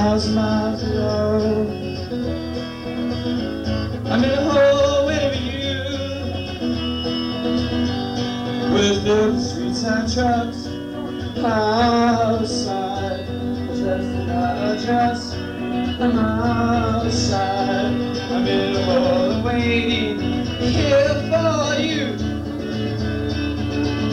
1,000 miles below. I'm in a hole waiting for you, with the streets and trucks outside. Just another address, I'm outside. I'm in a hole waiting here